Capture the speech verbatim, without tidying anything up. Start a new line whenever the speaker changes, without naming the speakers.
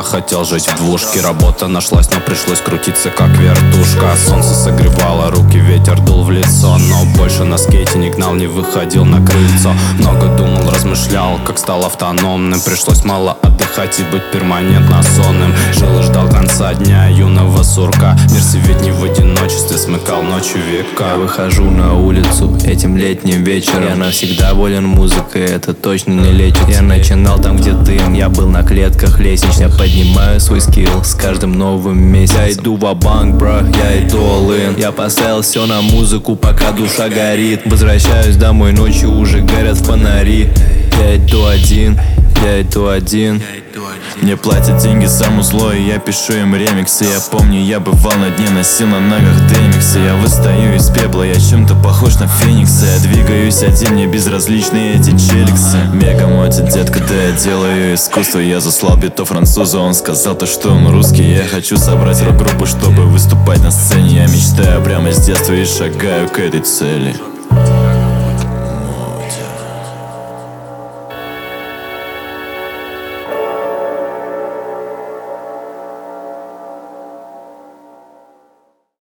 Я хотел жить в двушке, работа нашлась, но пришлось крутиться как вертушка. Солнце согревало руки, ветер дул в лицо, но больше на скейте не гнал, не выходил на крыльцо. Много думал, размышлял, как стал автономным. Пришлось мало отдыхать и быть перманентно сонным. Жил и ждал конца дня юного сурка. Мир себе ведь не в одиночестве смыкал ночью века.
Я выхожу на улицу этим летним вечером. Я навсегда болен музыкой, это точно не лечит. Я начинал там, где дым, я был на клетках лестниц. Я поднимаю свой скилл с каждым новым месяцем. Я иду ва-банк, бро, я иду all in. Я поставил все на музыку, пока душа горит. Возвращаюсь домой, ночью уже горят фонари. Я иду один, я иду один.
Мне платят деньги саму злой, я пишу им ремиксы. Я помню, я бывал на дне, носил на ногах демиксы. Я выстаю из пепла, я чем-то похож на феникса. Я двигаюсь один, мне безразличны эти челиксы. Мега мотит дед, когда я делаю искусство. Я заслал битов французу, он сказал то, что он русский. Я хочу собрать рок-группу, чтобы выступать на сцене. Я мечтаю прямо с детства и шагаю к этой цели.